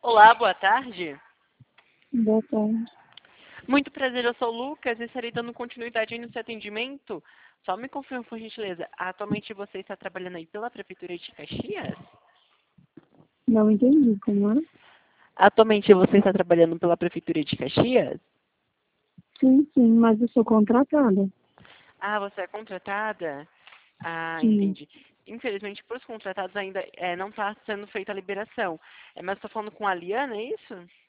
Olá, boa tarde. Boa tarde. Muito prazer, eu sou o Lucas e estarei dando continuidade aí no seu atendimento. Só me confirma, por gentileza, atualmente você está trabalhando aí pela Prefeitura de Caxias? Não entendi como é. Atualmente você está trabalhando pela Prefeitura de Caxias? Sim, mas eu sou contratada. Ah, você é contratada? Ah, Sim. entendi. Infelizmente, para os contratados ainda não está sendo feita a liberação. Mas estou falando com a Liana, é isso?